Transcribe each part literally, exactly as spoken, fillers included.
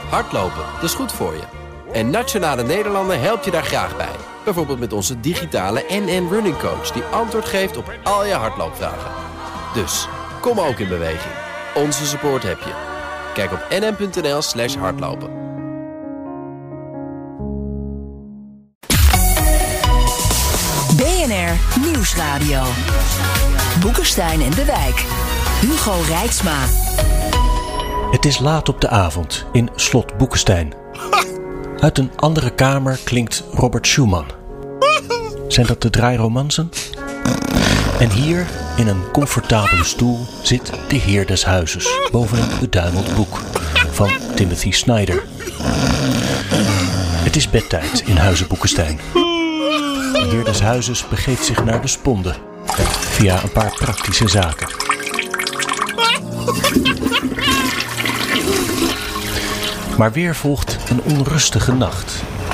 Hardlopen, dat is goed voor je. En Nationale Nederlanden helpt je daar graag bij. Bijvoorbeeld met onze digitale N N Running Coach... die antwoord geeft op al je hardloopvragen. Dus, kom ook in beweging. Onze support heb je. Kijk op nn.nl slash hardlopen. B N R Nieuwsradio. Boekenstein en de Wijk. Hugo Rijksma. Het is laat op de avond in Slot Boekenstein. Uit een andere kamer klinkt Robert Schumann. Zijn dat de draairomansen? En hier, in een comfortabele stoel, zit de heer des huizes... boven een beduimeld boek van Timothy Snyder. Het is bedtijd in Huize Boekenstein. De heer des huizes begeeft zich naar de sponde... via een paar praktische zaken. Maar weer volgt een onrustige nacht.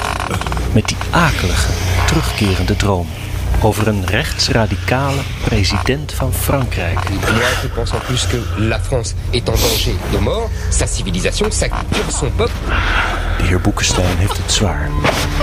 Met die akelige, terugkerende droom... over een rechtsradicale president van Frankrijk. Moi, je pense en plus que la France est en danger de mort. Sa civilisation, sa culture, son peuple. De heer Boekenstein heeft het zwaar.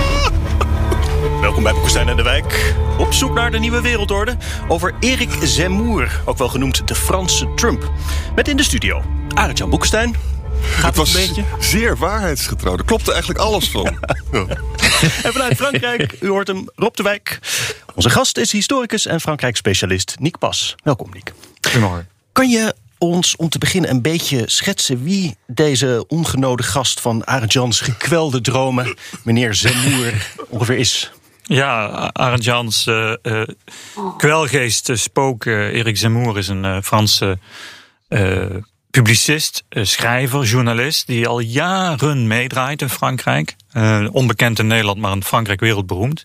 Welkom bij Boekenstein en de Wijk. Op zoek naar de nieuwe wereldorde. Over Éric Zemmour, ook wel genoemd de Franse Trump. Met in de studio Arend-Jan Boekenstein. Gaat het was een beetje? Zeer waarheidsgetrouw. Daar klopte eigenlijk alles van. Ja. En vanuit Frankrijk, u hoort hem, Rob de Wijk. Onze gast is historicus en Frankrijk-specialist Nick Pas. Welkom, Nick. Goedemorgen. Kan je ons om te beginnen een beetje schetsen... wie deze ongenode gast van Arend-Jans gekwelde dromen... meneer Zemmour ongeveer is? Ja, Arend-Jans uh, uh, kwelgeest, uh, spook. Uh, Éric Zemmour is een uh, Franse... Uh, publicist, schrijver, journalist... die al jaren meedraait in Frankrijk. Uh, onbekend in Nederland, maar in Frankrijk wereldberoemd.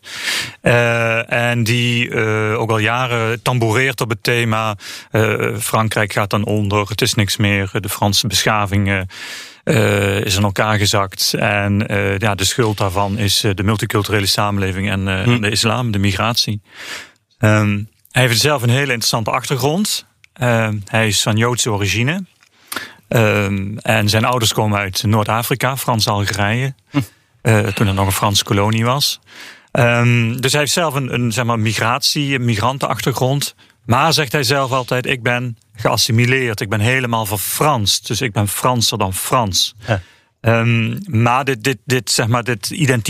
Uh, en die uh, ook al jaren tamboureert op het thema... Uh, Frankrijk gaat dan onder, het is niks meer. De Franse beschaving uh, uh, is in elkaar gezakt. En uh, ja, de schuld daarvan is uh, de multiculturele samenleving... en uh, hm. de islam, de migratie. Um, hij heeft zelf een hele interessante achtergrond. Uh, hij is van Joodse origine... Um, en zijn ouders komen uit Noord-Afrika, Frans-Algerije. Hm. Uh, toen er nog een Franse kolonie was. Um, dus hij heeft zelf een, een zeg maar, migratie, een migrantenachtergrond. Maar zegt hij zelf altijd, ik ben geassimileerd. Ik ben helemaal verfranst. Dus ik ben Franser dan Frans. Ja. Um, maar dit, dit, dit, zeg maar, dit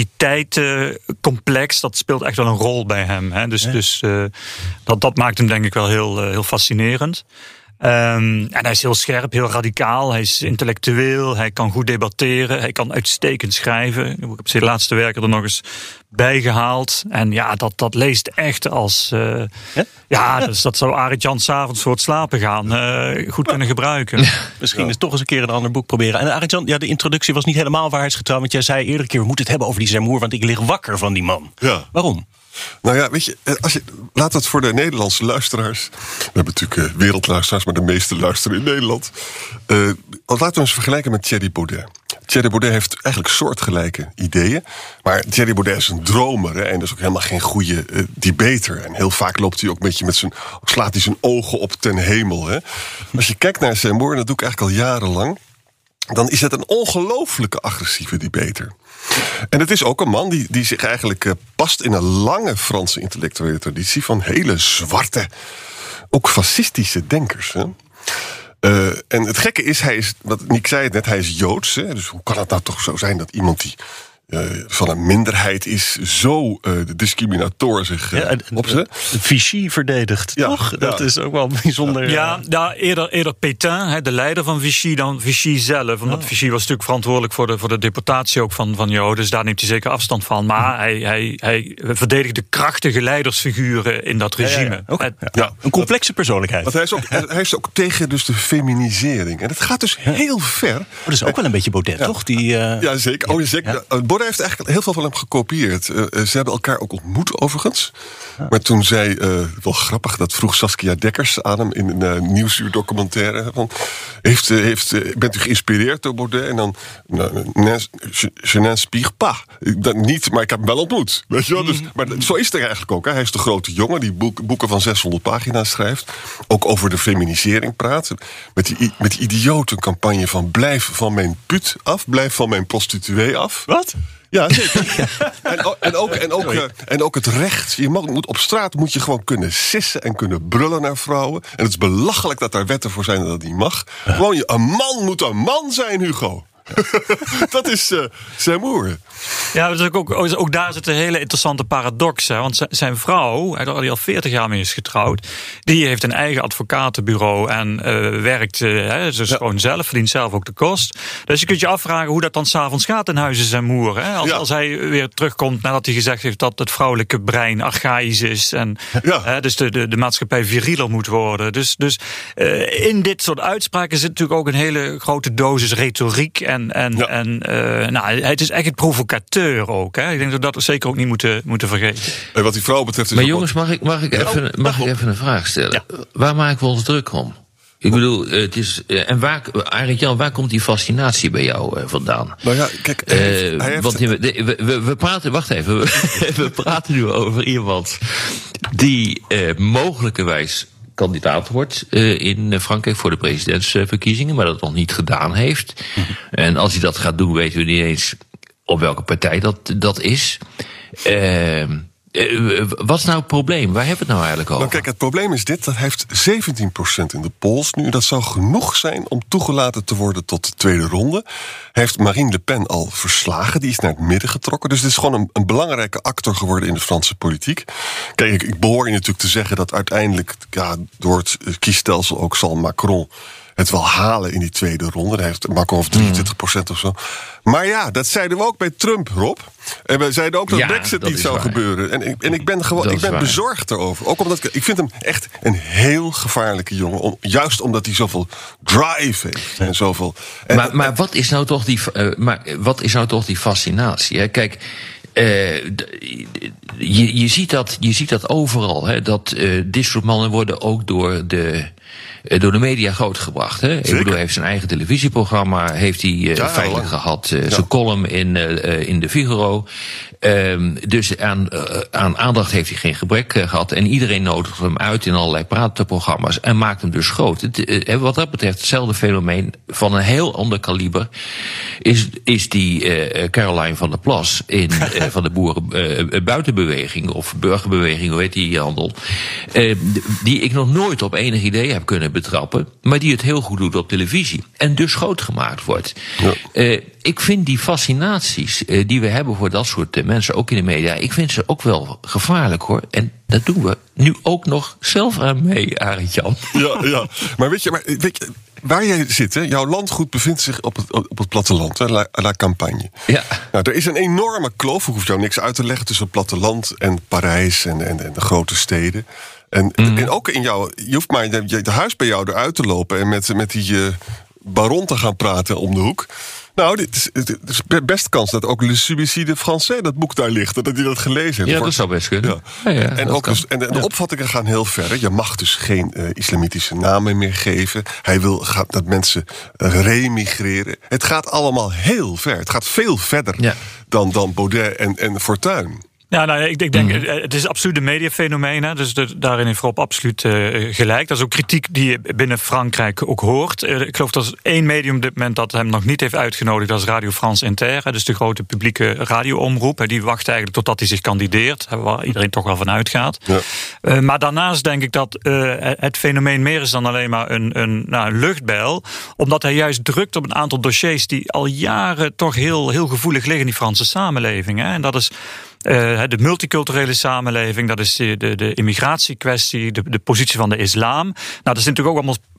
identiteitscomplex, dat speelt echt wel een rol bij hem. Hè? Dus, ja. dus uh, dat, dat maakt hem denk ik wel heel, uh, heel fascinerend. Um, en hij is heel scherp, heel radicaal, hij is intellectueel, hij kan goed debatteren, hij kan uitstekend schrijven. Ik heb zijn laatste werken er nog eens bijgehaald. En ja, dat, dat leest echt als... Uh, ja, ja dus dat zou Arend-Jan 's avonds voor het slapen gaan uh, goed kunnen gebruiken. Ja. Misschien eens toch eens een keer een ander boek proberen. En Arend-Jan, ja, de introductie was niet helemaal waarheidsgetrouw, want jij zei eerder keer, we moeten het hebben over die Zemmour, want ik lig wakker van die man. Ja. Waarom? Nou ja, weet je, als je, laat dat voor de Nederlandse luisteraars... We hebben natuurlijk uh, wereldluisteraars, maar de meeste luisteren in Nederland. Uh, laten we eens vergelijken met Thierry Baudet. Thierry Baudet heeft eigenlijk soortgelijke ideeën. Maar Thierry Baudet is een dromer, hè, en dat is ook helemaal geen goede uh, debater. En heel vaak loopt hij ook een beetje met zijn... slaat hij zijn ogen op ten hemel. Hè. Als je kijkt naar Zemmour, en dat doe ik eigenlijk al jarenlang... dan is het een ongelooflijke agressieve debater. En het is ook een man die, die zich eigenlijk uh, past in een lange Franse intellectuele traditie... van hele zwarte, ook fascistische denkers. Hè? Uh, en het gekke is, hij is, wat Nick zei het net, hij is Joods. Hè? Dus hoe kan het nou toch zo zijn dat iemand die... Uh, van een minderheid is zo uh, de discriminator zich uh, ja, opzet. Vichy verdedigt, ja, toch? Ja. Dat is ook wel bijzonder. Ja, ja eerder, eerder Pétain, de leider van Vichy, dan Vichy zelf. Omdat oh. Vichy was natuurlijk verantwoordelijk voor de, voor de deportatie ook van, van Joden. Dus daar neemt hij zeker afstand van. Maar hm. hij, hij, hij verdedigde krachtige leidersfiguren in dat regime. Ja, ja, ja. Okay. ja. Een complexe persoonlijkheid. Want hij is ook, hij is ook tegen dus de feminisering. En dat gaat dus heel ver. Maar dat is ook wel een beetje Baudet, ja. toch? Die, uh... Ja, zeker. Oh, zeker. Ja. Baudet Baudet heeft eigenlijk heel veel van hem gekopieerd. Uh, ze hebben elkaar ook ontmoet, overigens. Ja. Maar toen zei, uh, wel grappig, dat vroeg Saskia Dekkers aan hem in een uh, Nieuwsuur-documentaire. Van, heeft, uh, heeft, uh, bent u geïnspireerd door Baudet? En dan, nou, je, je n'inspire pas. Dat niet, maar ik heb hem wel ontmoet. Weet je wel? Dus, maar zo is het er eigenlijk ook. Hè. Hij is de grote jongen die boek, boeken van zeshonderd pagina's schrijft. Ook over de feminisering praat. Met die, met die idiote campagne van blijf van mijn put af, blijf van mijn prostituee af. Wat? Ja, zeker. en, ook, en, ook, en, ook, uh, en ook het recht. Je mag, moet, op straat moet je gewoon kunnen sissen en kunnen brullen naar vrouwen. En het is belachelijk dat daar wetten voor zijn dat dat niet mag. Gewoon, een man moet een man zijn, Hugo. Dat is uh, Zemmour. Ja, dus ook, ook, ook daar zit een hele interessante paradox. Hè? Want zijn vrouw, die al veertig jaar mee is getrouwd, die heeft een eigen advocatenbureau en uh, werkt uh, hè, dus ja. gewoon zelf, verdient zelf ook de kost. Dus je kunt je afvragen hoe dat dan 's avonds gaat in huizen Zemmour. Hè? Als, ja. als hij weer terugkomt nadat hij gezegd heeft dat het vrouwelijke brein archaïs is en ja. hè, dus de, de, de maatschappij virieler moet worden. Dus, dus uh, in dit soort uitspraken zit natuurlijk ook een hele grote dosis retoriek en, en, ja. en uh, nou, het is echt het provocateur ook. Hè? Ik denk dat we dat zeker ook niet moeten, moeten vergeten. En wat die vrouw betreft is maar jongens, mag ik, mag ik, even, mag ik even een vraag stellen? Ja. Waar maken we ons druk om? Ik bedoel, het is. En waar, Arend-Jan, waar komt die fascinatie bij jou uh, vandaan? Nou ja, kijk, hij heeft, uh, hij heeft want we, we, we, we praten, wacht even, we, we praten nu over iemand die uh, mogelijkerwijs kandidaat wordt uh, in Frankrijk voor de presidentsverkiezingen, maar dat nog niet gedaan heeft. Mm-hmm. En als hij dat gaat doen, weten we niet eens op welke partij dat, dat is. Uh, uh, wat is nou het probleem? Waar hebben we het nou eigenlijk over? Nou kijk, het probleem is dit. Dat heeft zeventien procent in de polls nu. Dat zou genoeg zijn om toegelaten te worden tot de tweede ronde. Heeft Marine Le Pen al verslagen. Die is naar het midden getrokken. Dus dit is gewoon een, een belangrijke actor geworden in de Franse politiek. Kijk, ik, ik behoor je natuurlijk te zeggen dat uiteindelijk ja, door het kiesstelsel ook zal Macron het wel halen in die tweede ronde. Daar heeft Macron of drieëntwintig procent of zo. Maar ja, dat zeiden we ook bij Trump, Rob. En we zeiden ook dat ja, Brexit dat niet zou waar. gebeuren. En, ik, en ik ben gewoon, ik ben bezorgd erover. Ook omdat ik, ik vind hem echt een heel gevaarlijke jongen. Om, juist omdat hij zoveel drive heeft en zoveel. En, maar, maar wat is nou toch die, uh, maar wat is nou toch die fascinatie? Hè? Kijk. Uh, je, je, ziet dat, je ziet dat overal. Hè, dat uh, dit soort mannen worden ook door de, uh, door de media grootgebracht. Hè. Ik bedoel, hij heeft zijn eigen televisieprogramma, heeft hij uh, ja, feitelijk ja. gehad. Uh, ja. Zijn column in, uh, in de Figaro. Um, dus aan, uh, aan aandacht heeft hij geen gebrek uh, gehad. En iedereen nodigt hem uit in allerlei praatprogramma's en maakt hem dus groot. Het, uh, wat dat betreft, hetzelfde fenomeen van een heel ander kaliber is, is die uh, Caroline van der Plas in, uh, van de boerenbuitenbeweging uh, of burgerbeweging, hoe heet die handel, uh, die ik nog nooit op enig idee heb kunnen betrappen, maar die het heel goed doet op televisie en dus groot gemaakt wordt. Ja. Uh, ik vind die fascinaties uh, die we hebben voor dat soort uh, mensen, ook in de media, ik vind ze ook wel gevaarlijk, hoor. En dat doen we nu ook nog zelf aan mee, Arend-Jan. Ja, ja. Maar weet je, maar weet je, waar jij zit, hè, jouw landgoed bevindt zich op het, op het platteland, hè, la, la Campagne. Ja. Nou, er is een enorme kloof, ik hoef jou niks uit te leggen, tussen het platteland en Parijs en, en, en de grote steden. En, mm. en ook in jouw, je hoeft maar de, de huis bij jou eruit te lopen en met, met die uh, baron te gaan praten om de hoek. Nou, dit is, het is best kans dat ook Le Suicide Français, dat boek daar ligt, dat hij dat gelezen heeft. Ja, dat zou best kunnen. Ja. Ja, ja, en ook dus, en de, de opvattingen gaan heel ver. Je mag dus geen uh, islamitische namen meer geven. Hij wil gaat, dat mensen uh, remigreren. Het gaat allemaal heel ver. Het gaat veel verder ja. dan, dan Baudet en, en Fortuyn. Ja, nou, ik, ik denk, mm-hmm. het is absoluut een mediafenomeen. Hè, dus de, daarin heeft Rob absoluut uh, gelijk. Dat is ook kritiek die je binnen Frankrijk ook hoort. Uh, ik geloof dat er één medium op dit moment dat hem nog niet heeft uitgenodigd. Dat is Radio France Inter. Hè, dus de grote publieke radioomroep. Hè, die wacht eigenlijk totdat hij zich kandideert. Hè, waar iedereen toch wel van uitgaat. Ja. Uh, maar daarnaast denk ik dat uh, het fenomeen meer is dan alleen maar een, een, nou, een luchtbijl. Omdat hij juist drukt op een aantal dossiers die al jaren toch heel, heel gevoelig liggen in die Franse samenleving. Hè. En dat is Uh, de multiculturele samenleving, dat is de, de, de immigratiekwestie, de, de positie van de islam. Nou, dat zijn natuurlijk ook allemaal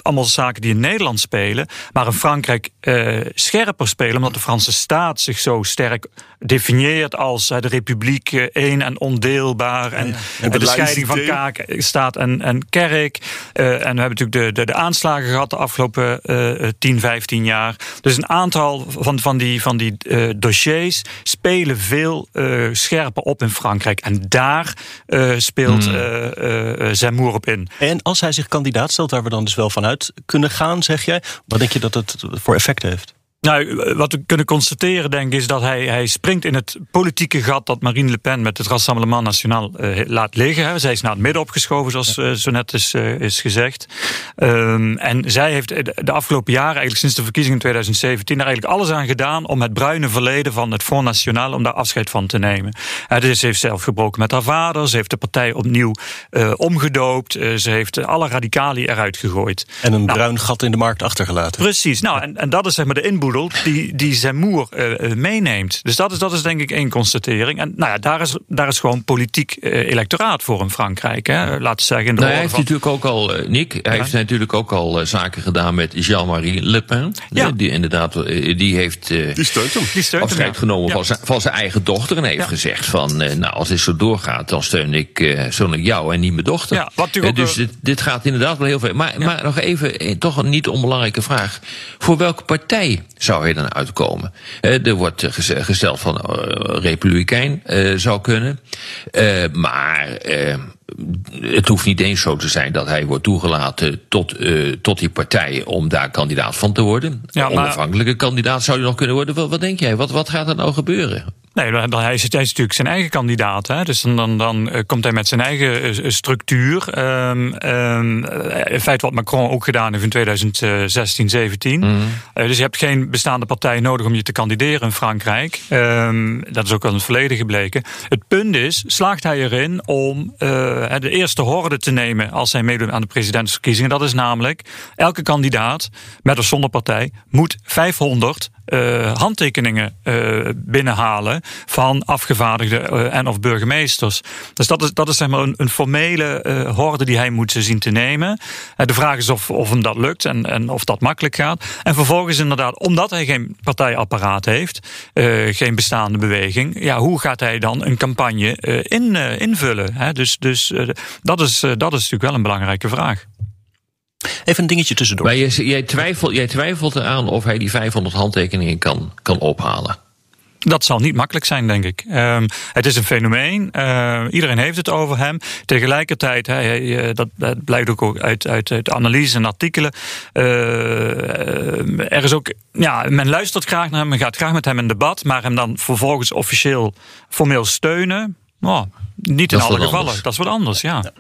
allemaal zaken die in Nederland spelen, maar in Frankrijk uh, scherper spelen, omdat de Franse staat zich zo sterk definieert als uh, de republiek uh, één en ondeelbaar. En, ja, ja. en de scheiding van kaak, staat en, en kerk. Uh, en we hebben natuurlijk de, de, de aanslagen gehad de afgelopen uh, tien, vijftien jaar. Dus een aantal van, van die, van die uh, dossiers spelen veel uh, scherper op in Frankrijk. En daar uh, speelt hmm. uh, uh, Zemmour op in. En als hij zich kandidaat stelt, waar we dan dus wel vanuit kunnen gaan, zeg jij, wat denk je dat het voor effect heeft? Nou, wat we kunnen constateren, denk ik, is dat hij, hij springt in het politieke gat dat Marine Le Pen met het Rassemblement National uh, laat liggen. Hè. Zij is naar het midden opgeschoven, zoals uh, zo net is, uh, is gezegd. Um, en zij heeft de afgelopen jaren, eigenlijk sinds de verkiezingen in twintig zeventien, er eigenlijk alles aan gedaan om het bruine verleden van het Front National, om daar afscheid van te nemen. Uh, dus ze heeft zelf gebroken met haar vader, ze heeft de partij opnieuw uh, omgedoopt, uh, ze heeft alle radicalen eruit gegooid. En een nou, bruin gat in de markt achtergelaten. Precies, nou, en, en dat is zeg maar de inboedel die, die Zemmour uh, meeneemt. Dus dat is, dat is denk ik één constatering. En nou ja, daar is, daar is gewoon politiek uh, electoraat voor in Frankrijk. Hè. Laten we zeggen. In de nou, hij heeft van... natuurlijk ook al, uh, Nick, hij ja. heeft natuurlijk ook al uh, zaken gedaan met Jean-Marie Le Pen. Ja. Die inderdaad, uh, die heeft uh, die steunt hem. Die steunt afscheid hem, ja. genomen ja. van, zijn, van zijn eigen dochter. En heeft ja. gezegd van, uh, nou, als dit zo doorgaat, dan steun ik, uh, steun ik jou en niet mijn dochter. Ja, wat uh, dus dit, dit gaat inderdaad wel heel veel. Maar, ja. maar nog even, eh, toch een niet onbelangrijke vraag. Voor welke partij zou hij dan uitkomen? Uh, er wordt uh, gesteld van uh, Republikein uh, zou kunnen. Uh, maar uh, het hoeft niet eens zo te zijn dat hij wordt toegelaten tot, uh, tot die partij om daar kandidaat van te worden. Ja, maar... Onafhankelijke kandidaat zou hij nog kunnen worden. Wat, wat denk jij? Wat, wat gaat er nou gebeuren? Nee, hij is, hij is natuurlijk zijn eigen kandidaat. Hè? Dus dan, dan, dan uh, komt hij met zijn eigen uh, structuur. Um, um, in feite wat Macron ook gedaan heeft in twintig zestien, zeventien. Mm. Uh, dus je hebt geen bestaande partij nodig om je te kandideren in Frankrijk. Um, dat is ook al in het verleden gebleken. Het punt is, slaagt hij erin om uh, de eerste horde te nemen als hij meedoet aan de presidentsverkiezingen. Dat is namelijk, elke kandidaat, met of zonder partij, moet vijfhonderd Uh, handtekeningen uh, binnenhalen van afgevaardigden uh, en of burgemeesters. Dus dat is, dat is zeg maar een, een formele uh, horde die hij moet zien te nemen. Uh, de vraag is of, of hem dat lukt en, en of dat makkelijk gaat. En vervolgens inderdaad, omdat hij geen partijapparaat heeft, uh, geen bestaande beweging, ja, hoe gaat hij dan een campagne uh, in, uh, invullen? Hè? Dus, dus uh, dat, is, uh, dat is natuurlijk wel een belangrijke vraag. Even een dingetje tussendoor. Maar jij, jij, twijfelt, jij twijfelt eraan of hij die vijfhonderd handtekeningen kan, kan ophalen. Dat zal niet makkelijk zijn, denk ik. Um, het is een fenomeen. Uh, iedereen heeft het over hem. Tegelijkertijd, hij, hij, dat, dat blijkt ook uit, uit, uit analyse en artikelen. Uh, er is ook, ja, men luistert graag naar hem, men gaat graag met hem in debat, maar hem dan vervolgens officieel formeel steunen, oh, niet in alle gevallen. Anders. Dat is wat anders, ja. ja.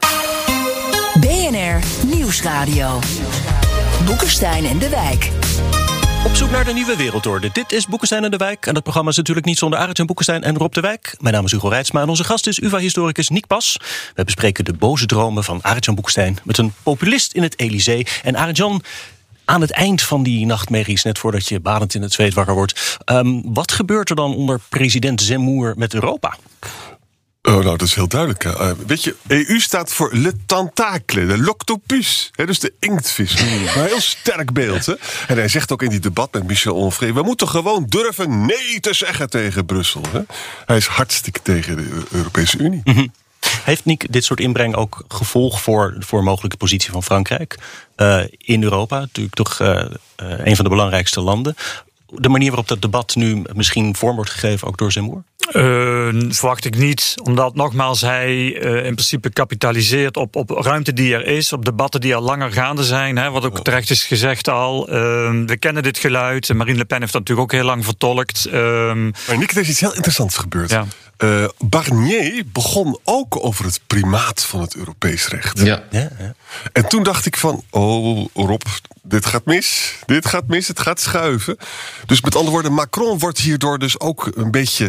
B N R Nieuwsradio. Boekenstein en de Wijk. Op zoek naar de nieuwe wereldorde. Dit is Boekenstein en de Wijk. En dat programma is natuurlijk niet zonder Arend-Jan Boekenstein en Rob de Wijk. Mijn naam is Hugo Reitsma en onze gast is U vA historicus Nick Pas. We bespreken de boze dromen van Arend-Jan Boekenstein met een populist in het Elysée. En Arend-Jan, aan het eind van die nachtmerries, net voordat je badend in het zweet wakker wordt, Um, wat gebeurt er dan onder president Zemmour met Europa? Oh, nou, dat is heel duidelijk. Uh, weet je, E U staat voor le tentacle, de l'octopus. Hè, dus de inktvis. Mm. Een heel sterk beeld. Hè? En hij zegt ook in die debat met Michel Onfray, we moeten gewoon durven nee te zeggen tegen Brussel. Hè? Hij is hartstikke tegen de Europese Unie. Mm-hmm. Heeft Nick dit soort inbreng ook gevolg voor, voor een mogelijke positie van Frankrijk uh, in Europa? Natuurlijk toch uh, uh, een van de belangrijkste landen. De manier waarop dat debat nu misschien vorm wordt gegeven, ook door Zemmour? Uh, verwacht ik niet, omdat nogmaals hij uh, in principe kapitaliseert op, op ruimte die er is, op debatten die al langer gaande zijn, hè, wat ook terecht is gezegd al. Uh, we kennen dit geluid, Marine Le Pen heeft dat natuurlijk ook heel lang vertolkt. Uh, maar Nick, er is iets heel interessants gebeurd. Ja. Uh, Barnier begon ook over het primaat van het Europees recht. Ja. Ja, ja. En toen dacht ik van, oh Rob, dit gaat mis, dit gaat mis, het gaat schuiven. Dus met andere woorden, Macron wordt hierdoor dus ook een beetje, beetje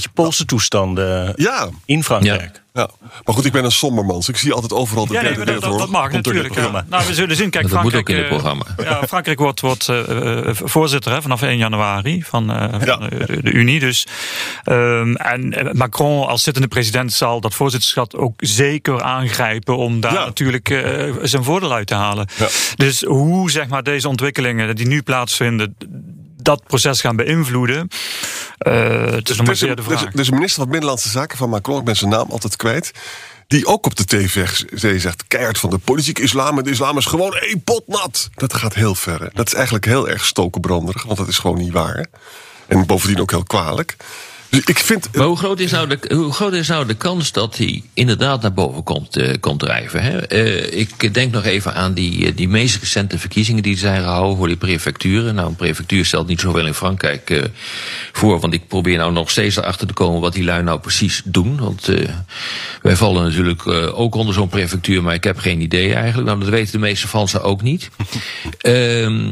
beetje Poolse toestanden Ja. in Frankrijk. Ja. Ja, maar goed, ik ben een somberman, dus ik zie altijd overal de Ja, nee, derde dat, dat, dat mag natuurlijk. Ja. Nou, we zullen zien. Kijk, dat Frankrijk, moet ook in het programma. Ja, Frankrijk wordt, wordt uh, voorzitter hè, vanaf één januari van, uh, ja. van uh, de, de Unie. Dus, um, en Macron als zittende president zal dat voorzitterschap ook zeker aangrijpen om daar ja. natuurlijk uh, zijn voordeel uit te halen. Ja. Dus hoe zeg maar deze ontwikkelingen die nu plaatsvinden dat proces gaan beïnvloeden. Uh, het is nog maar zeer de vraag. Er is een minister van Binnenlandse Zaken van Macron, ik ben zijn naam altijd kwijt, die ook op de tv zegt, keihard van de politieke islam en de islam is gewoon één pot nat. Dat gaat heel ver. Hè? Dat is eigenlijk heel erg stokenbranderig, want dat is gewoon niet waar. En bovendien ook heel kwalijk. Dus ik vind, maar hoe groot is nou de, hoe groot is nou de kans dat hij inderdaad naar boven komt, uh, komt drijven? Hè? Uh, ik denk nog even aan die, die meest recente verkiezingen die zijn gehouden voor die prefecturen. Nou, een prefectuur stelt niet zoveel in Frankrijk uh, voor, want ik probeer nou nog steeds erachter te komen wat die lui nou precies doen. Want uh, wij vallen natuurlijk uh, ook onder zo'n prefectuur, maar ik heb geen idee eigenlijk. Nou, dat weten de meeste Fransen ook niet. um,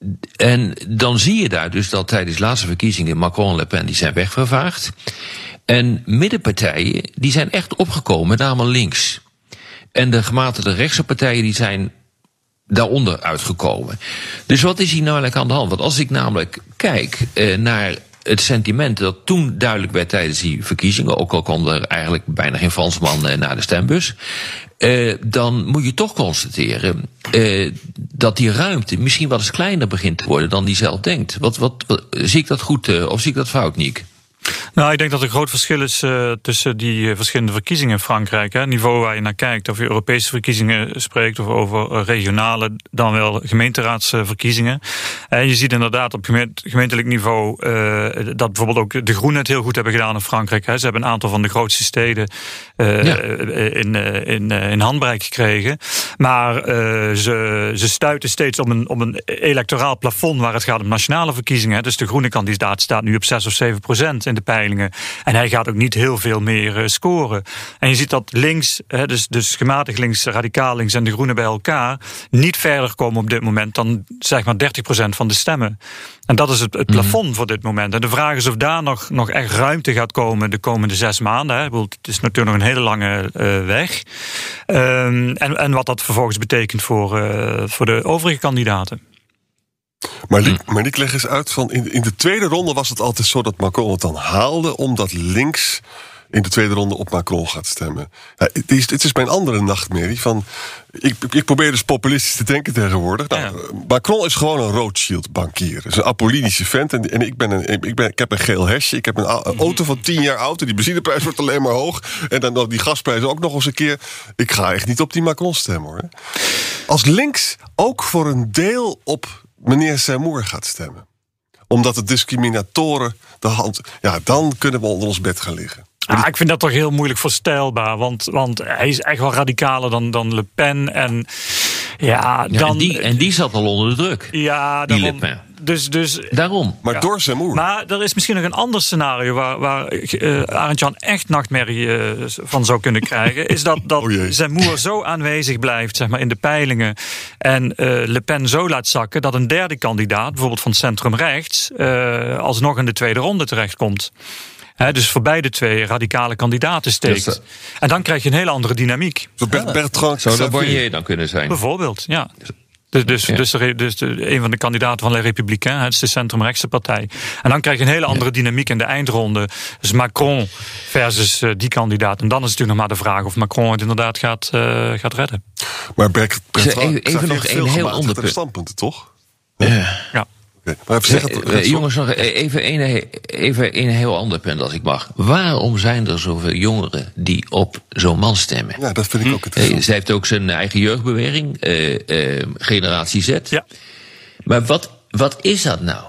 En dan zie je daar dus dat tijdens de laatste verkiezingen Macron en Le Pen die zijn wegvervaagd. En middenpartijen die zijn echt opgekomen, met name links. En de gematigde rechtse partijen die zijn daaronder uitgekomen. Dus wat is hier nou eigenlijk aan de hand? Want als ik namelijk kijk eh, naar het sentiment dat toen duidelijk werd tijdens die verkiezingen, ook al kon er eigenlijk bijna geen Fransman eh, naar de stembus, Uh, dan moet je toch constateren uh, dat die ruimte misschien wel eens kleiner begint te worden dan die zelf denkt. Wat, wat, wat zie ik dat goed uh, of zie ik dat fout, Niek? Nou, ik denk dat er een groot verschil is uh, tussen die uh, verschillende verkiezingen in Frankrijk. Hè. Het niveau waar je naar kijkt, of je Europese verkiezingen spreekt of over uh, regionale, dan wel gemeenteraadsverkiezingen. En je ziet inderdaad op gemeent, gemeentelijk niveau uh, dat bijvoorbeeld ook de Groenen het heel goed hebben gedaan in Frankrijk. Hè. Ze hebben een aantal van de grootste steden uh, ja. in, uh, in, uh, in handbereik gekregen. Maar uh, ze, ze stuiten steeds op een, op een electoraal plafond waar het gaat om nationale verkiezingen. Hè. Dus de groene kandidaat staat nu op zes of zeven procent in de peilingen. En hij gaat ook niet heel veel meer uh, scoren. En je ziet dat links, hè, dus, dus gematigd links, radicaal links en de groenen bij elkaar niet verder komen op dit moment dan zeg maar dertig procent van de stemmen. En dat is het, het plafond mm. voor dit moment. En de vraag is of daar nog, nog echt ruimte gaat komen de komende zes maanden. Hè. Het is natuurlijk nog een hele lange uh, weg. Um, en, en wat dat vervolgens betekent voor, uh, voor de overige kandidaten. Maar Liek, maar Liek, leg eens uit, van in, in de tweede ronde was het altijd zo dat Macron het dan haalde, omdat links in de tweede ronde op Macron gaat stemmen. Ja, het, is, het is mijn andere nachtmerrie. Van, ik, ik probeer dus populistisch te denken tegenwoordig. Nou, ja. Macron is gewoon een Rothschild-bankier. Is een apollinische vent. En, en ik, ben een, ik, ben, ik heb een geel hesje. Ik heb een, een auto van tien jaar oud. En die benzineprijs wordt alleen maar hoog. En dan nog die gasprijs ook nog eens een keer. Ik ga echt niet op die Macron stemmen, hoor. Als links ook voor een deel op meneer Zemmour gaat stemmen, omdat de discriminatoren de hand, ja, dan kunnen we onder ons bed gaan liggen. Ah, ik vind dat toch heel moeilijk voorstelbaar, want, want hij is echt wel radicaler dan, dan Le Pen. En, ja, dan, ja, en, die, en die zat al onder de druk, ja, die daarom, Le Pen. Dus, dus, Daarom. Maar ja. door Zemmour. Maar er is misschien nog een ander scenario waar, waar uh, Arend-Jan echt nachtmerrie uh, van zou kunnen krijgen. Is dat, dat oh Zemmour zo aanwezig blijft, zeg maar, in de peilingen en uh, Le Pen zo laat zakken dat een derde kandidaat, bijvoorbeeld van centrum rechts, uh, alsnog in de tweede ronde terechtkomt. He, dus voor beide twee radicale kandidaten steekt. Dus, uh, en dan krijg je een hele andere dynamiek. Zo Bert, Bertrand zou dat Bonnier dan kunnen zijn? Bijvoorbeeld, ja. Dus, dus, ja. dus, de, dus de, een van de kandidaten van Les Républicains, het is de centrumrechtse partij. En dan krijg je een hele andere ja. dynamiek in de eindronde. Dus Macron versus uh, die kandidaat. En dan is het natuurlijk nog maar de vraag of Macron het inderdaad gaat, uh, gaat redden. Maar Bert, Bertrand, even, even nog een heel ander punt. Standpunten, toch? Ja. ja. Maar even zeggen, uh, uh, jongens, nog even een, even een heel ander punt als ik mag. Waarom zijn er zoveel jongeren die op zo'n man stemmen? Ja, dat vind ik ook interessant. Uh, zij heeft ook zijn eigen jeugdbeweging, uh, uh, Generatie Z. Ja. Maar wat, wat is dat nou?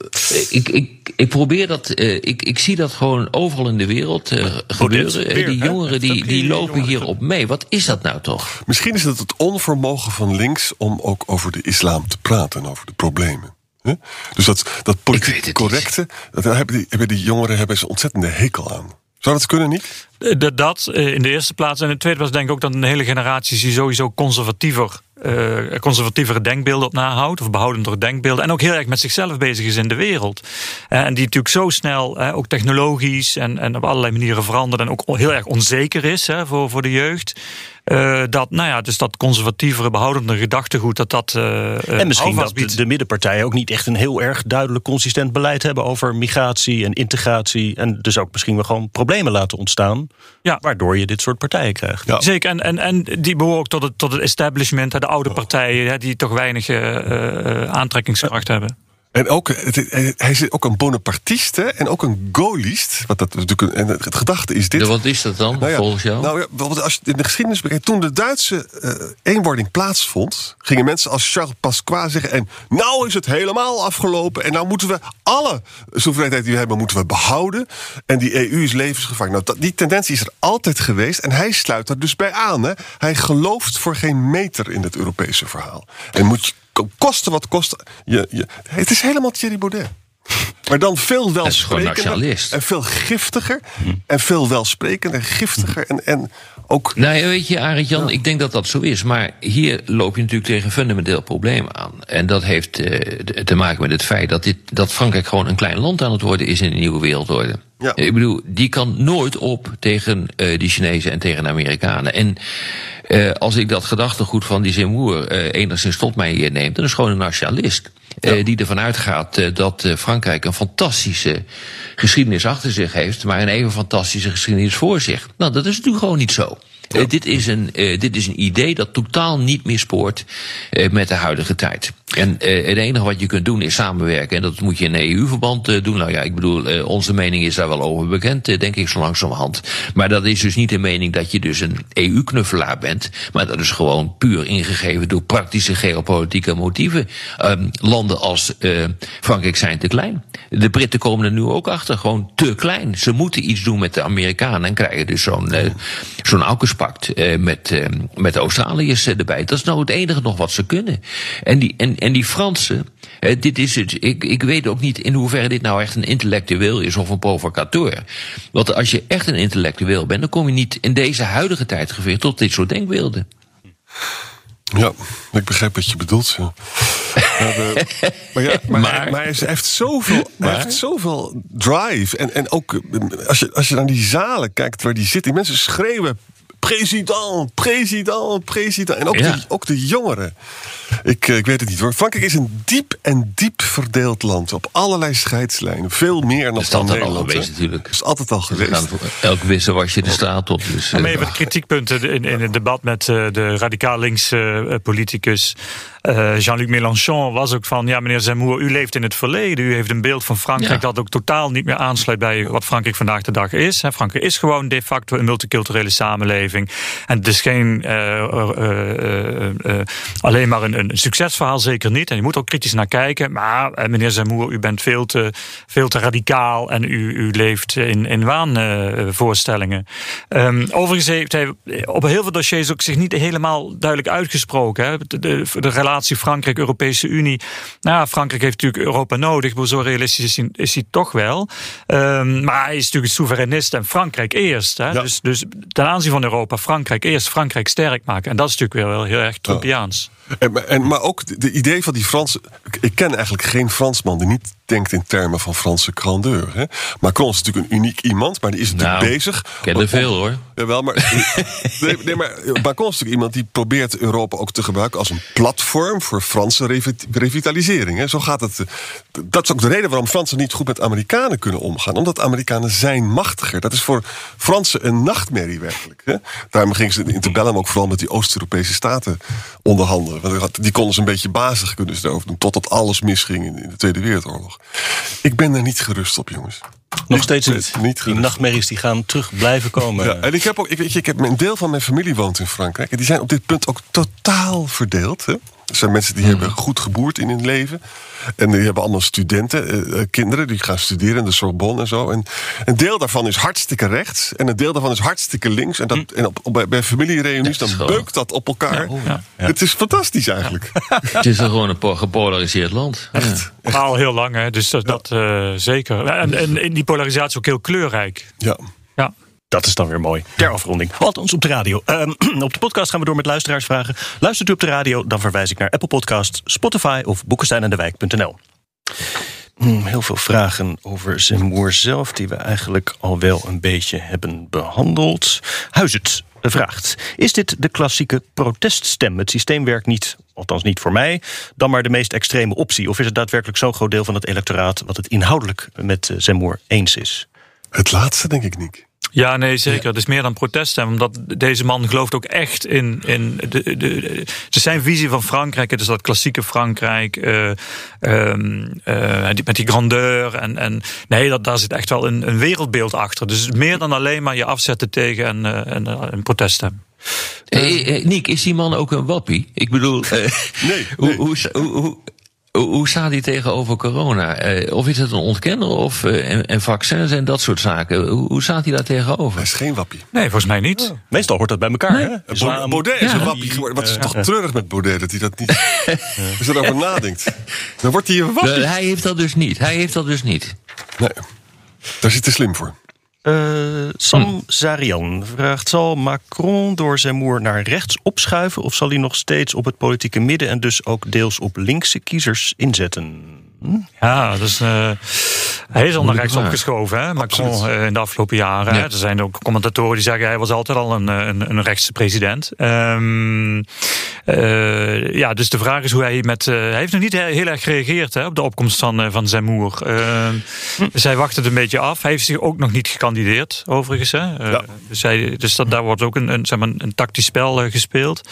Ik, ik, ik probeer dat, uh, ik, ik zie dat gewoon overal in de wereld uh, gebeuren. Weer, die jongeren die, die lopen hierop mee. Wat is dat nou toch? Misschien is het het onvermogen van links om ook over de islam te praten, over de problemen. He? Dus dat, dat politiek correcte, dat hebben die, hebben die jongeren hebben ze ontzettende hekel aan. Zou dat kunnen, niet? Dat in de eerste plaats. En in de tweede plaats denk ik ook dat een hele generatie die sowieso conservatiever uh, conservatievere denkbeelden op nahoudt, of behoudendere denkbeelden, en ook heel erg met zichzelf bezig is in de wereld. Uh, en die natuurlijk zo snel, uh, ook technologisch en, en op allerlei manieren verandert en ook heel erg onzeker is hè, voor, voor de jeugd. Uh, dat, nou ja, dus dat conservatievere, behoudende gedachtegoed, dat dat uh, en misschien dat biedt. de middenpartijen ook niet echt een heel erg duidelijk consistent beleid hebben over migratie en integratie. En dus ook misschien wel gewoon problemen laten ontstaan. Ja. Waardoor je dit soort partijen krijgt. Ja. Zeker, en, en, en die behoren ook tot het, tot het establishment, de oude partijen, die toch weinig uh, uh, aantrekkingskracht ja. hebben. En ook, hij is ook een Bonapartist hè, en ook een Gaullist. Wat dat natuurlijk, en het gedachte is dit. Ja, wat is dat dan, nou ja, volgens jou? Nou ja, als je in de geschiedenis bekijkt, toen de Duitse uh, eenwording plaatsvond, gingen mensen als Charles Pasqua zeggen, en nou is het helemaal afgelopen en nou moeten we alle soevereiniteit die we hebben, moeten we behouden. En die E U is levensgevaarlijk. Nou, dat, die tendentie is er altijd geweest en hij sluit er dus bij aan. Hè. Hij gelooft voor geen meter in het Europese verhaal. En moet je kosten wat kost. Je, je, het is helemaal Thierry Baudet. Maar dan veel welsprekender en veel giftiger. Hm. En veel welsprekender, giftiger en, en ook... Nou ja, weet je, Arend Jan, ja. ik denk dat dat zo is. Maar hier loop je natuurlijk tegen een fundamenteel probleem aan. En dat heeft uh, te maken met het feit dat, dit, dat Frankrijk gewoon een klein land aan het worden is in de nieuwe wereldorde. Ja. Ik bedoel, die kan nooit op tegen uh, die Chinezen en tegen de Amerikanen. En uh, als ik dat gedachtegoed van die Zemmour uh, enigszins tot mij hier neemt, dan is gewoon een nationalist. Ja. Uh, die ervan uitgaat uh, dat uh, Frankrijk een fantastische geschiedenis achter zich heeft, maar een even fantastische geschiedenis voor zich. Nou, dat is natuurlijk gewoon niet zo. Ja. Uh, dit, is een, uh, dit is een idee dat totaal niet meer spoort uh, met de huidige tijd. En uh, het enige wat je kunt doen is samenwerken. En dat moet je in een E U-verband uh, doen. Nou ja, ik bedoel, uh, onze mening is daar wel over bekend, uh, denk ik, zo langzamerhand. Maar dat is dus niet de mening dat je dus een E U-knuffelaar bent. Maar dat is gewoon puur ingegeven door praktische geopolitieke motieven. Um, landen als uh, Frankrijk zijn te klein. De Britten komen er nu ook achter, gewoon te klein. Ze moeten iets doen met de Amerikanen en krijgen dus zo'n uh, zo'n AUKUS-pact uh, met, uh, met de Australiërs uh, erbij. Dat is nou het enige nog wat ze kunnen. En die, en, en die Fransen, uh, dit is het. Ik, ik weet ook niet in hoeverre dit nou echt een intellectueel is of een provocateur. Want als je echt een intellectueel bent, dan kom je niet in deze huidige tijdgeveer tot dit soort denkbeelden. Ja, ik begrijp wat je bedoelt. Ja. Maar, de, maar, ja, maar, maar, hij, maar hij heeft zoveel, maar? hij heeft zoveel drive. En, en ook als je, als je naar die zalen kijkt waar die zitten, die mensen schreeuwen president, president, president. En ook, ja. de, ook de jongeren. Ik, ik weet het niet hoor. Frankrijk is een diep en diep verdeeld land. Op allerlei scheidslijnen. Veel meer dan, dan Nederland. Dat is altijd al geweest natuurlijk. Dat is altijd al geweest. Elk wissel was je de straat op. Dus, maar even de kritiekpunten in, in het debat met uh, de radicaal linkse uh, politicus Uh, Jean-Luc Mélenchon was ook van, ja meneer Zemmour, u leeft in het verleden. U heeft een beeld van Frankrijk ja. dat ook totaal niet meer aansluit bij wat Frankrijk vandaag de dag is. He, Frankrijk is gewoon de facto een multiculturele samenleving. En het is geen uh, uh, uh, uh, alleen maar een, een succesverhaal, zeker niet. En je moet ook kritisch naar kijken. Maar uh, meneer Zemmour, u bent veel te, veel te radicaal en u, u leeft in, in waanvoorstellingen. Uh, um, overigens heeft hij op heel veel dossiers ook zich niet helemaal duidelijk uitgesproken. Hè. De, de, de relatie Frankrijk-Europese Unie. Nou, Frankrijk heeft natuurlijk Europa nodig, maar zo realistisch is hij, is hij toch wel. Um, maar hij is natuurlijk een soevereinist en Frankrijk eerst. Hè? Ja. Dus, dus ten aanzien van Europa, Frankrijk eerst, Frankrijk sterk maken. En dat is natuurlijk weer wel heel erg Trumpiaans. Ja. En, en, maar ook de, de idee van die Fransen. Ik ken eigenlijk geen Fransman die niet denkt in termen van Franse grandeur. Hè? Macron is natuurlijk een uniek iemand, maar die is natuurlijk nou, bezig. Ik ken er veel hoor. Jawel, maar, nee, nee, maar Macron is natuurlijk iemand die probeert Europa ook te gebruiken als een platform voor Franse revitalisering. Hè? Zo gaat het. Dat is ook de reden waarom Fransen niet goed met Amerikanen kunnen omgaan. Omdat Amerikanen zijn machtiger. Dat is voor Fransen een nachtmerrie werkelijk. Hè? Daarom gingen ze in interbellum ook vooral met die Oost-Europese staten onderhandelen. Want die konden ze een beetje bazig kunnen ze erover doen, totdat alles misging in de Tweede Wereldoorlog. Ik ben er niet gerust op, jongens. Nog ik steeds niet. niet die nachtmerries die gaan terug blijven komen. Ja, en ik heb ook, ik weet je, ik heb een deel van mijn familie woont in Frankrijk. En die zijn op dit punt ook totaal verdeeld. Hè? Er zijn mensen die mm. hebben goed geboerd in hun leven. En die hebben allemaal studenten, uh, kinderen, die gaan studeren in de Sorbonne en zo. En een deel daarvan is hartstikke rechts. En een deel daarvan is hartstikke links. En, dat, mm. en op, op, bij, bij familiereunies, dan beukt dat op elkaar. Ja, oh, ja. Ja. Het is fantastisch eigenlijk. Ja. Het is gewoon een gepolariseerd land. Echt. Ja. Al heel lang, hè? Dus dat, ja. dat uh, zeker. En, en, en die polarisatie is ook heel kleurrijk. Ja. Ja. Dat is dan weer mooi. Ter afronding. Althans op de radio. Uh, op de podcast gaan we door met luisteraarsvragen. Luistert u op de radio, dan verwijs ik naar Apple Podcasts, Spotify of boekenstein en de wijk punt n l. Hmm, heel veel vragen over Zemmour zelf, die we eigenlijk al wel een beetje hebben behandeld. Huizet vraagt: is dit de klassieke proteststem? Het systeem werkt niet, althans niet voor mij, dan maar de meest extreme optie. Of is het daadwerkelijk zo'n groot deel van het electoraat wat het inhoudelijk met Zemmour eens is? Het laatste, denk ik niet. Ja, nee, zeker. Het is meer dan proteststem. Omdat deze man gelooft ook echt in, in de, de, de, het is zijn visie van Frankrijk. Het is dat klassieke Frankrijk. Uh, um, uh, die, met die grandeur. En, en nee, dat, daar zit echt wel een, een wereldbeeld achter. Dus het is meer dan alleen maar je afzetten tegen een, een, een proteststem. Uh, uh, Niek, is die man ook een wappie? Ik bedoel, uh, nee, nee. Hoe, hoe, hoe, hoe, hoe staat hij tegenover corona? Uh, of is het een ontkenner of, uh, en, en vaccins en dat soort zaken? Hoe, hoe staat hij daar tegenover? Hij is geen wappie. Nee, volgens mij niet. Ja. Meestal hoort dat bij elkaar. Nee. Hè? Islam. Baudet is ja. een wappie geworden. Wat is uh, toch uh, treurig met Baudet dat hij dat niet... Als je erover nadenkt, dan wordt hij een wappie. Uh, hij heeft dat dus niet. Hij heeft dat dus niet. Nee, daar zit hij slim voor. Uh, Sam hm. Zarian vraagt: zal Macron door Zemmour naar rechts opschuiven, of zal hij nog steeds op het politieke midden en dus ook deels op linkse kiezers inzetten? Hm? Ja, dus uh, hij is al naar rechts opgeschoven, hè, Macron, uh, in de afgelopen jaren. Ja. Hè. Er zijn ook commentatoren die zeggen hij was altijd al een, een, een rechtse president. Um, uh, ja, dus de vraag is hoe hij met... Uh, hij heeft nog niet heel erg gereageerd hè, op de opkomst van, uh, van Zemmour. Uh, hm. Dus hij wacht het een beetje af. Hij heeft zich ook nog niet gekandideerd, overigens. Hè. Uh, ja. Dus, hij, dus dat, daar wordt ook een, een, zeg maar, een tactisch spel uh, gespeeld.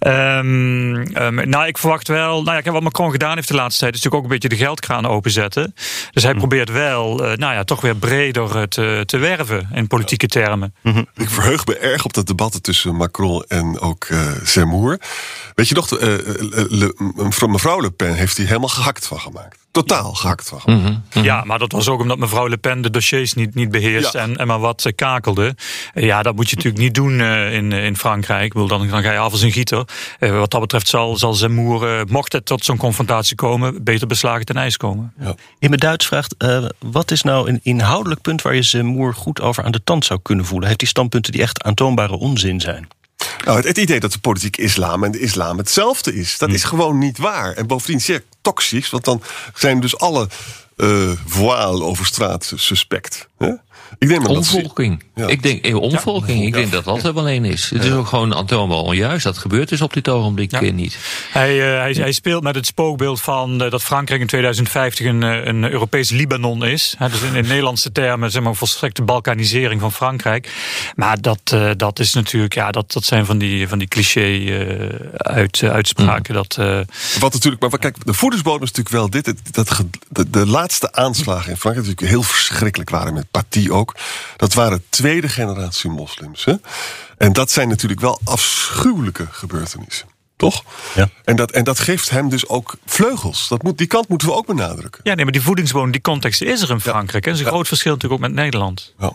Um, um, nou, ik verwacht wel... Nou ja, wat Macron gedaan heeft de laatste tijd is natuurlijk ook een beetje de geld kraan openzetten. Dus hij probeert wel, uh, nou ja, toch weer breder te, te werven in politieke termen. Mm-hmm. Ik verheug me erg op dat debat tussen Macron en ook uh, Zemmour. Weet je nog, uh, Le, Le, mevrouw Le Pen heeft hij helemaal gehakt van gemaakt. Totaal gehakt van gemaakt. Mm-hmm. Mm-hmm. Ja, maar dat was ook omdat mevrouw Le Pen de dossiers niet, niet beheerst ja. en, en maar wat kakelde. Ja, dat moet je natuurlijk niet doen uh, in, in Frankrijk. Ik bedoel, dan, dan ga je af als een gieter. Uh, wat dat betreft zal, zal Zemmour, uh, mocht het tot zo'n confrontatie komen, beter beslagen ten ijs komen. Ja. In mijn Duits vraagt, uh, wat is nou een inhoudelijk punt waar je Zemmour goed over aan de tand zou kunnen voelen? Heeft hij standpunten die echt aantoonbare onzin zijn? Nou, het, het idee dat de politieke islam en de islam hetzelfde is, dat hm. is gewoon niet waar. En bovendien zeer toxisch, want dan zijn dus alle uh, voile over straat suspect. Hè? Ik denk omvolking. Dat... Ja. Ik denk, eh, omvolking. Ja. Ik denk dat dat er wel een is. Het is ook gewoon aantoonbaar onjuist. Dat gebeurt dus op dit ogenblik ja. niet. Hij, uh, hij, hij speelt met het spookbeeld van uh, dat Frankrijk in tweeduizend vijftig een, een Europees Libanon is. He, dus in, in Nederlandse termen zeg maar een volstrekte balkanisering van Frankrijk. Maar dat, uh, dat is natuurlijk, ja, dat, dat zijn van die, van die cliché uh, uit, uh, uitspraken. Mm. Dat, uh... Wat natuurlijk, maar kijk, de voedingsbodem is natuurlijk wel dit. Dat, dat, de, de laatste aanslagen in Frankrijk natuurlijk heel verschrikkelijk waren met Paty ook. Dat waren tweede generatie moslims. Hè? En dat zijn natuurlijk wel afschuwelijke gebeurtenissen. Toch? Ja. En, dat, en dat geeft hem dus ook vleugels. Dat moet, die kant moeten we ook benadrukken. Ja, nee, maar die voedingsbodem, die context is er in Frankrijk. Ja. Dat is een ja. groot verschil natuurlijk ook met Nederland. Ja.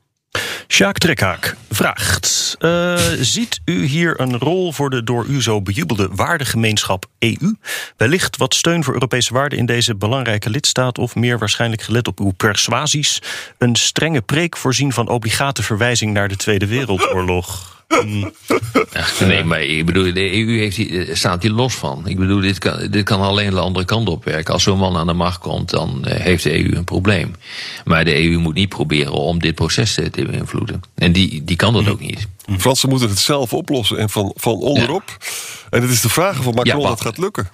Sjaak Trekhaak vraagt: uh, ziet u hier een rol voor de door u zo bejubelde waardegemeenschap E U? Wellicht wat steun voor Europese waarden in deze belangrijke lidstaat, of meer waarschijnlijk gelet op uw persuasies, een strenge preek voorzien van obligate verwijzing naar de Tweede Wereldoorlog? Mm. Ach, nee, maar ik bedoel, de E U heeft die, staat hier los van. Ik bedoel, dit kan, dit kan alleen de andere kant op werken. Als zo'n man aan de macht komt, dan uh, heeft de E U een probleem. Maar de E U moet niet proberen om dit proces te beïnvloeden. En die, die kan dat ook niet. De Fransen moeten het zelf oplossen en van, van onderop. Ja. En het is de vraag of Macron ja, dat gaat lukken.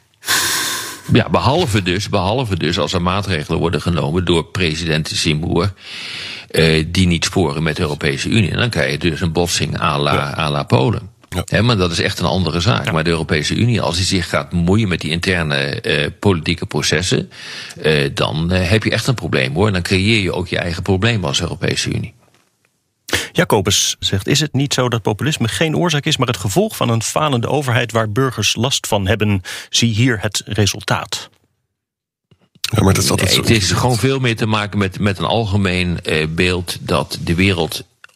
Ja, behalve dus, behalve dus als er maatregelen worden genomen door president Zemmour, Uh, die niet sporen met de Europese Unie. En dan krijg je dus een botsing à la, ja. à la Polen. Ja. He, maar dat is echt een andere zaak. Ja. Maar de Europese Unie, als die zich gaat bemoeien met die interne uh, politieke processen, uh, dan uh, heb je echt een probleem, hoor. Dan creëer je ook je eigen probleem als Europese Unie. Jacobus zegt: is het niet zo dat populisme geen oorzaak is, maar het gevolg van een falende overheid waar burgers last van hebben? Zie hier het resultaat. Ja, maar dat is altijd nee, zo. Het is gewoon veel meer te maken met, met een algemeen uh, beeld dat de wereld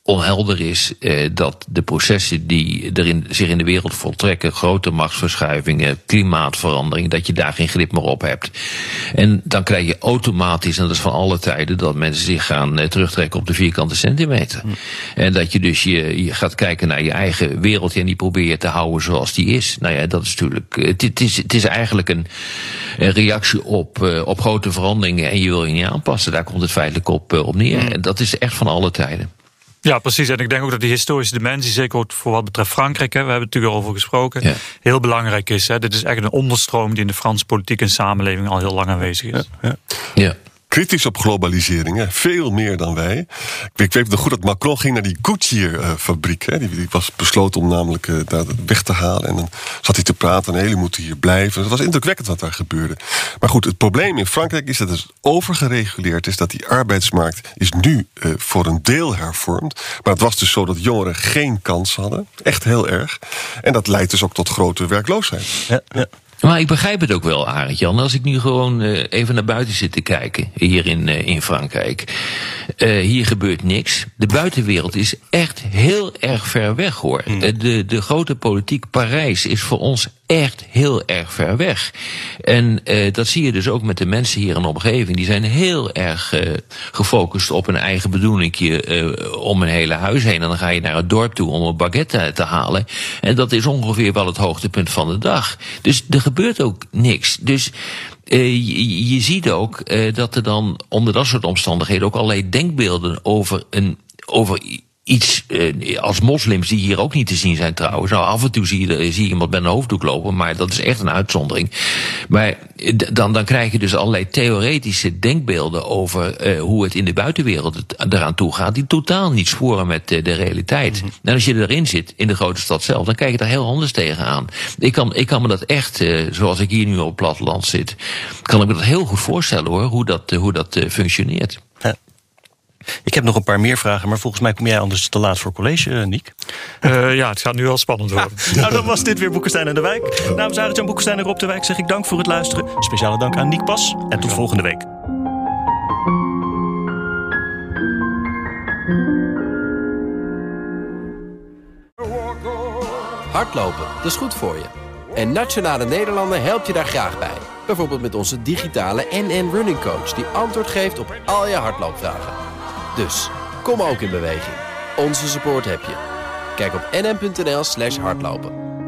onhelder is uh, dat de processen die er in, zich in de wereld voltrekken, grote machtsverschuivingen, klimaatverandering, dat je daar geen grip meer op hebt. En dan krijg je automatisch, en dat is van alle tijden, dat mensen zich gaan uh, terugtrekken op de vierkante centimeter. Mm. En dat je dus je, je gaat kijken naar je eigen wereldje en die probeer je te houden zoals die is. Nou ja, dat is natuurlijk, uh, het, het, is, het is eigenlijk een, een reactie op, uh, op grote veranderingen en je wil je niet aanpassen. Daar komt het feitelijk op, uh, op neer. Mm. En dat is echt van alle tijden. Ja, precies. En ik denk ook dat die historische dimensie, zeker ook voor wat betreft Frankrijk, hè, we hebben het natuurlijk over gesproken, ja. heel belangrijk is. Hè. Dit is echt een onderstroom die in de Franse politiek en samenleving al heel lang aanwezig is. Ja. ja. Kritisch op globalisering, hè. Veel meer dan wij. Ik, ik weet nog goed dat Macron ging naar die Goodyear-fabriek. Uh, die, die was besloten om namelijk uh, daar weg te halen. En dan zat hij te praten en jullie moeten hier blijven. Het was indrukwekkend wat daar gebeurde. Maar goed, het probleem in Frankrijk is dat het overgereguleerd is. Dat die arbeidsmarkt is nu uh, voor een deel hervormd. Maar het was dus zo dat jongeren geen kans hadden. Echt heel erg. En dat leidt dus ook tot grote werkloosheid. Ja, ja. Maar ik begrijp het ook wel, Arend-Jan. Als ik nu gewoon uh, even naar buiten zit te kijken, hier in, uh, in Frankrijk. Uh, hier gebeurt niks. De buitenwereld is echt heel erg ver weg, hoor. Mm. Uh, de, de grote politiek, Parijs, is voor ons echt heel erg ver weg. En uh, dat zie je dus ook met de mensen hier in de omgeving. Die zijn heel erg uh, gefocust op een eigen bedoelingje uh, om een hele huis heen. En dan ga je naar het dorp toe om een baguette te halen. En dat is ongeveer wel het hoogtepunt van de dag. Dus er gebeurt ook niks. Dus uh, je, je ziet ook uh, dat er dan onder dat soort omstandigheden ook allerlei denkbeelden over een over iets uh, als moslims die hier ook niet te zien zijn trouwens. Nou, af en toe zie je, zie je iemand met een hoofddoek lopen, maar dat is echt een uitzondering. Maar dan, dan krijg je dus allerlei theoretische denkbeelden over uh, hoe het in de buitenwereld het eraan toe gaat, die totaal niet sporen met uh, de realiteit. Mm-hmm. En als je erin zit, in de grote stad zelf, dan kijk je daar heel anders tegenaan. Ik kan, ik kan me dat echt, uh, zoals ik hier nu op het platteland zit, kan ik me dat heel goed voorstellen, hoor, hoe dat, uh, hoe dat uh, functioneert. Ja. Ik heb nog een paar meer vragen, maar volgens mij kom jij anders te laat voor college, Niek. Uh, ja, het gaat nu wel spannend worden. Ja. Nou, dan was dit weer Boekenstein en de Wijk. Namens Arend-Jan Boekenstein en Rob de Wijk zeg ik dank voor het luisteren. Speciale dank aan Niek Pas en tot volgende week. Hardlopen, dat is goed voor je. En Nationale Nederlanden helpt je daar graag bij. Bijvoorbeeld met onze digitale N N Running Coach, die antwoord geeft op al je hardloopvragen. Dus, kom ook in beweging. Onze support heb je. Kijk op nn.nl slash hardlopen.